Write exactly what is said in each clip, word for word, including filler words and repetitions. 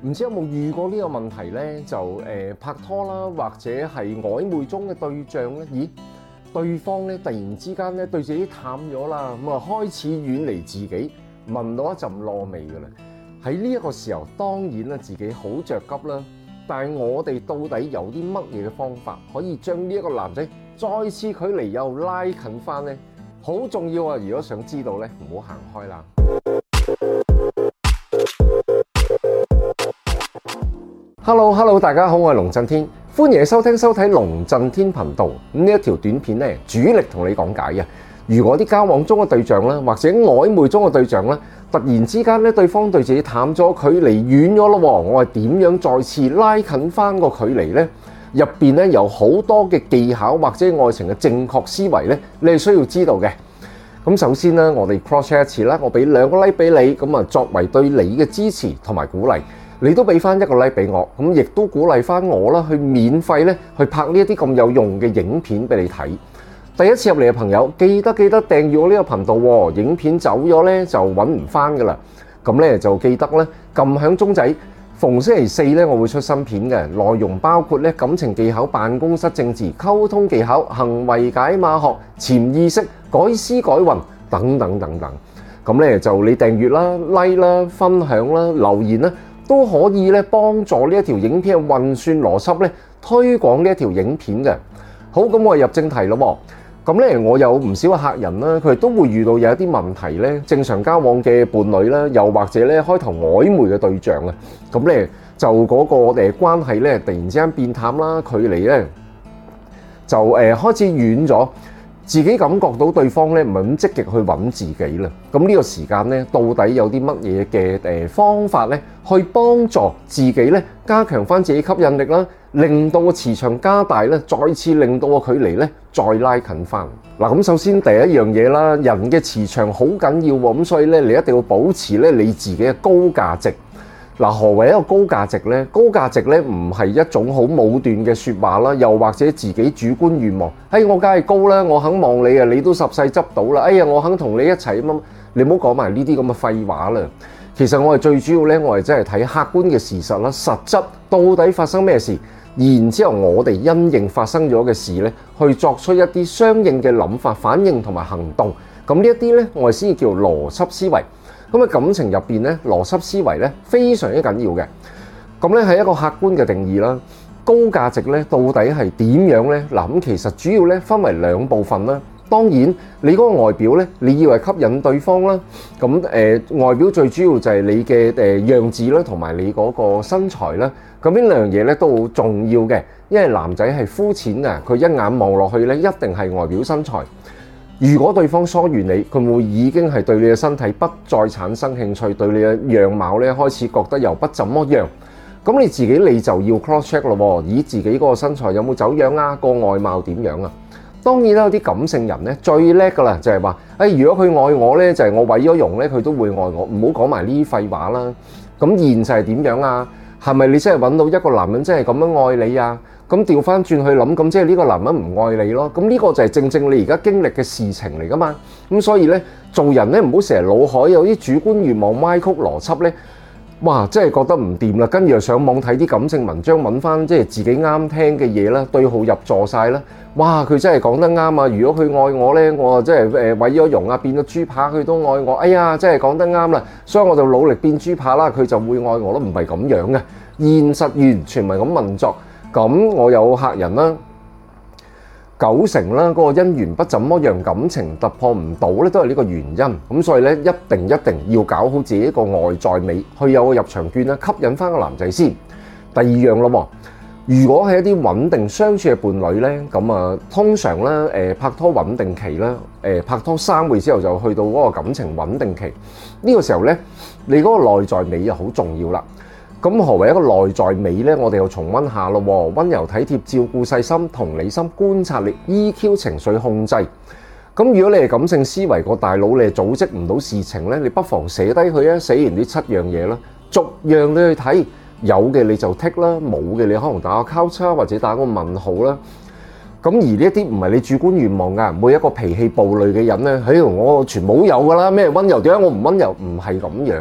唔知有冇遇過呢個問題呢？就誒、呃、拍拖啦，或者係曖昧中嘅對象咧，咦？對方咧突然之間咧對自己淡咗啦，咁啊開始遠離自己，聞到一陣燶味㗎啦。喺呢一個時候，當然啦自己好着急啦。但係我哋到底有啲乜嘢嘅方法可以將呢一個男仔再次距離又拉近翻呢？好重要啊！如果想知道咧，唔好行開啦。Hello Hello， 大家好，我係龍震天，歡迎收聽收睇龍震天頻道。咁呢一條短片咧，主力同你講解嘅。如果啲交往中嘅對象啦，或者曖昧中嘅對象啦，突然之間咧，對方對自己淡咗，距離遠咗咯，我係點樣再次拉近翻個距離呢？入邊咧有好多嘅技巧或者愛情嘅正確思維咧，你係需要知道嘅。咁首先咧，我哋 cross check 一次啦，我俾兩個 like 俾你，咁啊作為對你嘅支持同埋鼓勵。你都俾翻一個 like 俾我，咁亦都鼓勵翻我啦，去免費咧去拍呢一啲咁有用嘅影片俾你睇。第一次入嚟嘅朋友，記得記得訂閱我呢個頻道喎。影片走咗咧就揾唔翻噶啦，咁咧就記得咧撳響鐘仔。逢星期四咧我會出新片嘅，內容包括咧感情技巧、辦公室政治、溝通技巧、行為解碼學、潛意識、改思改運等等等等。咁咧就你訂閱啦、like 啦、分享啦、留言啦，都可以咧幫助呢一條影片嘅運算邏輯咧推廣呢一條影片嘅。好，咁我入正題咯。咁咧我有唔少嘅客人啦，佢哋都會遇到有一啲問題咧，正常交往嘅伴侶啦，又或者咧開頭曖昧嘅對象啊，咁咧就嗰個誒關係咧突然之間變淡啦，距離咧就誒開始遠咗。自己感覺到對方咧唔係咁積極去揾自己啦，咁呢個時間咧到底有啲乜嘢嘅誒方法咧，去幫助自己咧加強翻自己吸引力啦，令到個磁場加大咧，再次令到個距離咧再拉近翻。嗱，咁首先第一樣嘢啦，人嘅磁場好緊要喎，咁所以咧你一定要保持咧你自己嘅高價值。嗱，何謂一個高價值呢？高價值咧唔係一種好武斷嘅説話啦，又或者自己主觀願望。哎，我梗係高啦，我肯望你啊，你都十世執到啦。哎呀，我肯同你一齊咁，你唔好講埋呢啲咁嘅廢話啦。其實我係最主要咧，我係真係睇客觀嘅事實啦，實質到底發生咩事，然之後我哋因應發生咗嘅事咧，去作出一啲相應嘅諗法、反應同埋行動。咁呢一啲咧，我哋先至叫邏輯思維。咁喺感情入邊咧，邏輯思維咧非常之緊要嘅。咁咧係一個客觀嘅定義啦。高價值咧到底係點樣咧？嗱，咁其實主要咧分為兩部分啦。當然你嗰個外表咧，你以為吸引對方啦。咁誒、呃、外表最主要就係你嘅誒樣子啦，同埋你嗰個身材啦。咁呢兩樣嘢咧都好重要嘅，因為男仔係膚淺嘅，佢一眼望落去咧一定係外表身材。如果對方疏遠你，佢會已經係對你嘅身體不再產生興趣，對你嘅樣貌咧開始覺得又不怎麼樣。咁你自己你就要 cross check 咯，以自己嗰個身材有冇走樣啊，個外貌點樣啊？當然啦，有啲感性人咧最叻噶啦，就係話，誒如果佢愛我咧，就係我毀咗容咧，佢都會愛我。唔好講埋呢啲廢話啦。咁現實係點樣啊？係咪你真係揾到一個男人真係咁樣愛你啊？咁調翻轉去諗，咁即係呢個男人唔愛你咯。咁呢個就係正正你而家經歷嘅事情嚟噶嘛。咁所以咧，做人咧唔好成日腦海有啲主觀願望、歪曲邏輯咧，哇！真係覺得唔掂啦。跟住又上網睇啲感性文章，揾翻即係自己啱聽嘅嘢啦，對號入座晒啦。哇！佢真係講得啱啊！如果佢愛我咧，我真係誒毀咗容啊，變咗豬扒，佢都愛我。哎呀，真係講得啱啦，所以我就努力變豬扒啦，佢就會愛我咯。唔係咁樣嘅，現實完全唔係咁運作。咁我有客人啦，九成啦，嗰個姻緣不怎麼樣，感情突破唔到咧，都係呢個原因。咁所以咧，一定一定要搞好自己一個外在美，去有個入場券啦，吸引翻個男仔先。第二樣咯，如果係一啲穩定相處嘅伴侶咧，咁啊，通常咧誒拍拖穩定期啦，誒拍拖三個月之後就去到嗰個感情穩定期。呢個時候咧，你嗰個內在美就好重要啦。咁何為一個內在美呢？我哋又重溫下咯，溫柔體貼、照顧細心、同理心、觀察力、E Q 情緒控制。咁如果你係感性思維個大腦，你係組織唔到事情呢，你不妨寫低佢啊，寫完呢七樣嘢啦，逐樣你去睇，有嘅你就剔啦，冇嘅你可能打個交叉或者打個問號啦。咁而呢一啲唔係你主觀願望㗎，每一個脾氣暴戾嘅人呢，喺度我全部有㗎啦，咩溫柔點解我唔溫柔？唔係咁樣啊！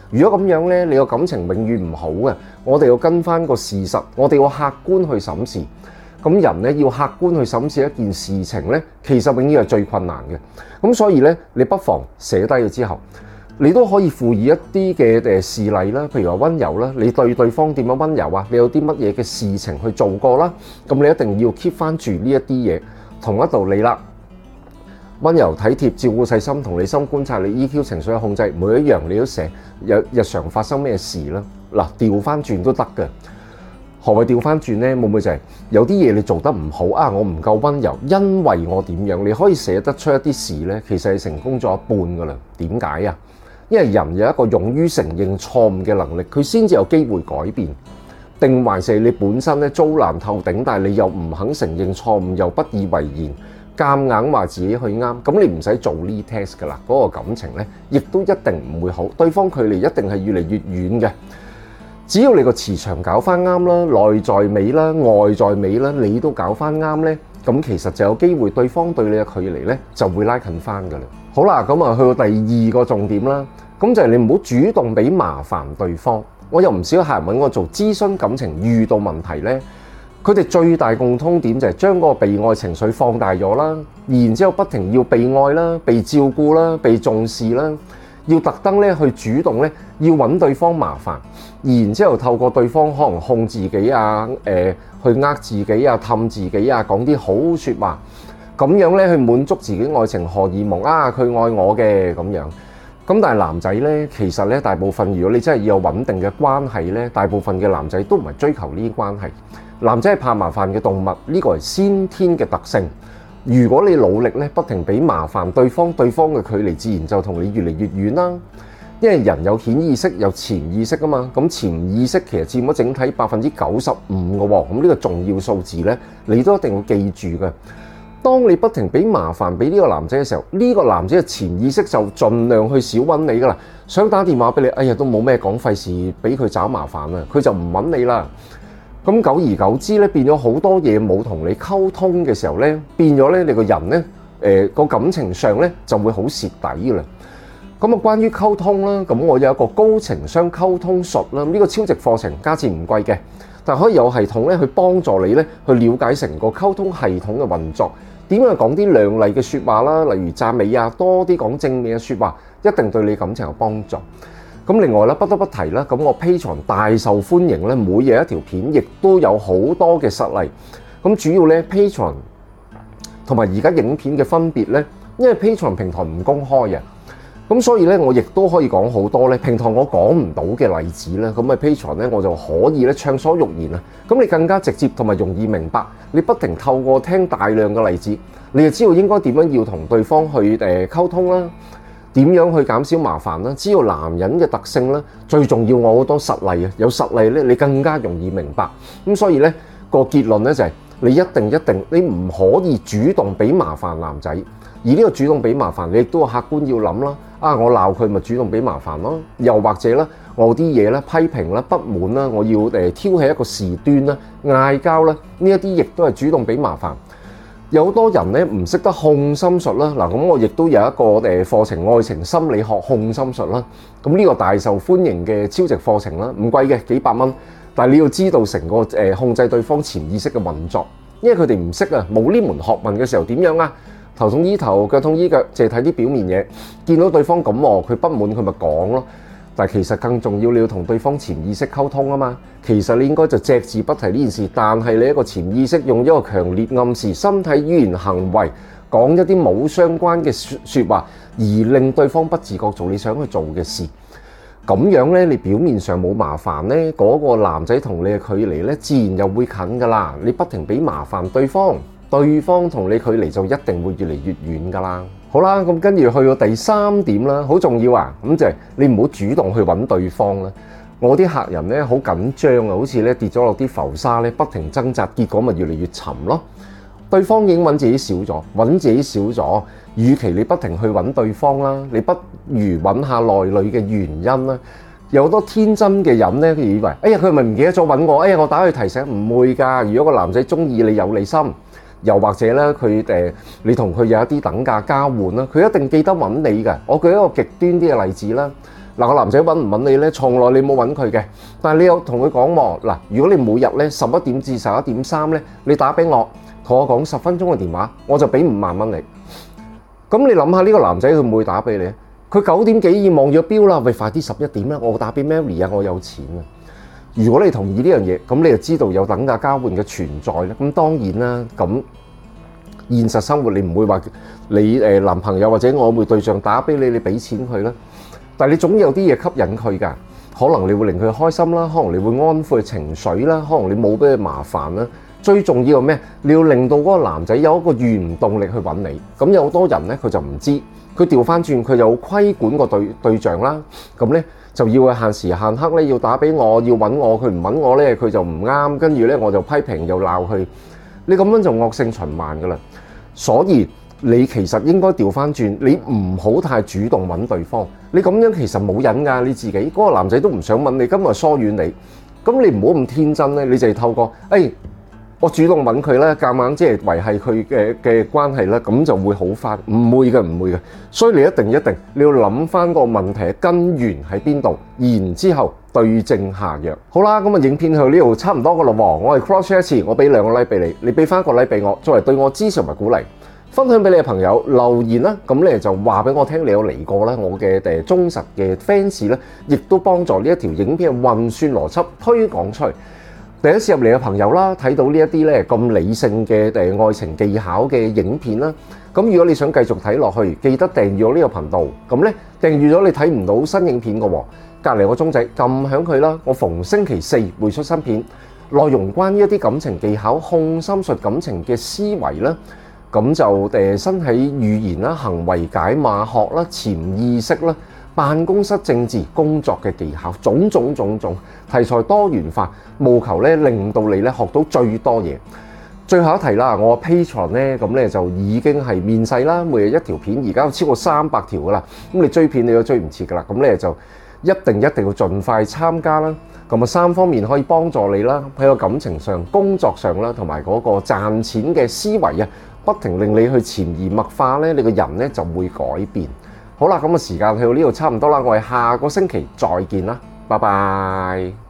如果咁樣呢，你個感情永遠唔好嘅。我哋要跟翻個事實，我哋要客觀去審視。咁人呢，要客觀去審視一件事情呢，其實永遠係最困難嘅。咁所以呢，你不妨寫低咗之後，你都可以附以一啲嘅誒事例啦，譬如話溫柔啦，你對對方點樣溫柔啊？你有啲乜嘢嘅事情去做過啦？咁你一定要 keep 翻住呢一啲嘢，同一道理啦。溫柔體貼、照顧細心、同理心、觀察力、E Q 情緒嘅控制，每一樣你都寫。有日常發生咩事啦？嗱，調翻轉都得嘅。何謂調翻轉呢？會唔會就係有啲嘢你做得唔好啊？我唔夠溫柔，因為我點樣？你可以寫得出一啲事呢，其實係成功咗一半噶啦。點解啊？因為人有一個勇於承認錯誤嘅能力，佢先至有機會改變。定還是你本身咧遭難透頂，但係你又唔肯承認錯誤，又不以為然。夾硬話自己去啱，咁你唔使做呢 test 噶啦，嗰個感情呢，亦都一定唔會好，對方距離一定係越嚟越遠嘅。只要你個磁場搞翻啱啦，內在美啦，外在美啦，你都搞翻啱呢，咁其實就有機會對方對你嘅距離呢就會拉近翻噶啦。好啦，咁啊去到第二個重點啦，咁就係你唔好主動俾麻煩對方。我有唔少客人揾我做諮詢感情遇到問題呢。佢哋最大共通點就係將嗰個被愛情緒放大咗啦，然之後不停要被愛啦、被照顧啦、被重視啦，要特登咧去主動咧要揾對方麻煩，然之後透過對方可能控自己啊、誒去呃自己啊、氹自己啊、講啲好説話，咁樣咧去滿足自己愛情荷爾蒙啊，佢愛我嘅咁樣。咁但係男仔咧，其實咧大部分如果你真係要有穩定嘅關係咧，大部分嘅男仔都唔係追求呢啲關係。男仔係怕麻煩嘅動物，呢個係先天嘅特性。如果你努力咧，不停俾麻煩對方，對方嘅距離自然就同你越嚟越遠啦。因為人有顯意識，有潛意識啊嘛。咁潛意識其實佔咗整體百分之九十五嘅喎。咁呢個重要數字咧，你都一定要記住嘅。當你不停俾麻煩俾呢個男仔嘅時候，呢個男仔嘅潛意識就盡量去少揾你噶啦。想打電話俾你，哎呀都冇咩講，費事俾佢找麻煩啊，佢就唔揾你啦。咁久而久之咧，變咗好多嘢冇同你溝通嘅時候咧，變咗咧你個人咧，誒個感情上咧就會好蝕底噶啦。咁啊，關於溝通啦，咁我有一個高情商溝通術啦，呢個超值課程價錢唔貴嘅，但可以有系統咧去幫助你咧去了解成個溝通系統嘅運作，點樣講啲亮麗嘅説話啦，例如讚美啊，多啲講正面嘅説話，一定對你感情有幫助。咁另外咧，不得不提啦，咁我 Patreon 大受歡迎咧，每日一條片，亦都有好多嘅實例。咁主要咧 Patreon 同埋而家影片嘅分別咧，因為 Patreon 平台唔公開嘅，咁所以咧我亦都可以講好多咧平台我講唔到嘅例子啦。咁啊 Patreon 咧我就可以咧暢所欲言啊。咁你更加直接同埋容易明白，你不停透過聽大量嘅例子，你就知道應該點樣要同對方去誒溝通啦。點樣去減少麻煩啦？知道男人嘅特性啦，最重要我好多實例啊！有實例咧，你更加容易明白。咁所以咧個結論咧就係你一定一定你唔可以主動俾麻煩男仔，而呢個主動俾麻煩你亦都客觀要諗啦。啊，我鬧佢咪主動俾麻煩咯？又或者咧我啲嘢咧批評啦、不滿啦，我要誒挑起一個事端啦、嗌交啦，呢一啲亦都係主動俾麻煩。有好多人咧唔識得控心術啦，嗱咁我亦都有一個誒課程愛情心理學控心術啦，咁呢個大受歡迎嘅超值課程啦，唔貴嘅幾百蚊，但係你要知道成個誒控制對方潛意識嘅運作，因為佢哋唔識啊，冇呢門學問嘅時候點樣啊？頭痛醫頭，腳痛醫腳，淨係睇啲表面嘢，見到對方咁喎，佢不滿佢咪講咯。但係其實更重要，你要同對方潛意識溝通啊嘛。其實你應該就隻字不提呢件事，但係你一個潛意識用一個強烈暗示、身體語言、行為講一啲冇相關嘅説話，而令對方不自覺做你想去做嘅事。咁樣呢，你表面上冇麻煩呢，嗰個男仔同你嘅距離呢，自然又會近噶啦。你不停俾麻煩對方，對方同你距離就一定會越嚟越遠噶啦。好啦，咁跟住去到第三點啦，好重要啊！咁就係你唔好主動去揾對方啦。我啲客人咧好緊張啊，好似咧跌咗落啲浮沙咧，不停掙扎，結果咪越嚟越沉咯。對方已經揾自己少咗，揾自己少咗，與其你不停去揾對方啦，你不如揾下內裏嘅原因啦。有好多天真嘅人咧，佢以為，哎呀，佢係咪唔記得咗揾我？哎呀，我打佢提醒，唔會㗎。如果個男仔中意你，有你心。又或者咧，佢誒你同佢有一啲等價交換啦，佢一定記得揾你嘅。我舉一個極端啲嘅例子啦， 嗱，個男仔揾唔揾你咧？從來你冇揾佢嘅，但係你有同佢講喎。嗱，如果你每日咧十一點至十一點三咧，你打俾我，同我講十分鐘嘅電話，我就俾五萬蚊你。咁你諗下呢個男仔佢會唔會打俾你？佢九點幾已望咗錶啦，喂，快啲十一點啦，我打俾 Mary 啊，我有錢啊！如果你同意呢樣嘢，咁你就知道有等價交換嘅存在咧。咁當然啦，咁現實生活你唔會話你誒男朋友或者曖昧對象打俾你，你俾錢佢啦。但係你總有啲嘢吸引佢㗎，可能你會令佢開心啦，可能你會安撫佢情緒啦，可能你冇俾佢麻煩啦。最重要係咩？你要令到嗰個男仔有一個原動力去揾你。咁有好多人咧，佢就唔知，佢調翻轉，佢有規管個對對象啦。咁咧就要佢限時限刻咧，要打俾我，要揾我，佢唔揾我咧，佢就唔啱。跟住咧我就批評又鬧佢。你咁樣就惡性循環㗎啦。所以你其實應該調翻轉，你唔好太主動揾對方。你咁樣其實冇癮㗎，你自己嗰個男仔都唔想揾你，今日疏遠你。咁你唔好咁天真咧，你就係透過誒。我主動揾佢啦，夾硬即係維繫佢嘅嘅關係啦，咁就會好翻。唔會嘅，唔會嘅。所以你一定一定你要諗翻個問題嘅根源喺邊度，然之後對症下藥。好啦，咁啊影片去呢度差唔多噶啦喎。我係 cross 一次，我俾兩個 like 俾你，你俾翻個 like 俾我，作為對我支持同埋鼓勵。分享俾你嘅朋友留言啦，咁你就話俾我聽你有嚟過啦。我嘅誒忠實嘅 fans 咧，亦都幫助呢一條影片嘅運算邏輯推廣出去。第一次入嚟嘅朋友啦，睇到呢一啲咧咁理性嘅誒愛情技巧嘅影片啦，咁如果你想繼續睇落去，記得訂閱我呢個頻道。咁咧訂閱咗你睇唔到新影片嘅喎，隔離個鐘仔撳響佢啦。我逢星期四會出新片，內容關於一啲感情技巧、控心術、感情嘅思維啦，咁就誒身體語言啦、行為解碼學啦、潛意識啦、辦公室政治工作嘅技巧，種種種種題材多元化，務求咧令到你咧學到最多嘢。最後一提啦，我 Patreon 咧咁咧就已經係面世啦，每日一條片，而家有超過三百條噶啦。咁你追片你都追唔切噶啦，咁咧就一定一定要盡快參加啦。咁啊三方面可以幫助你啦，喺個感情上、工作上啦，同埋嗰個賺錢嘅思維啊，不停令你去潛移默化咧，你個人咧就會改變。好啦，咁嘅時間去到呢度差唔多啦，我哋下個星期再見啦，拜拜。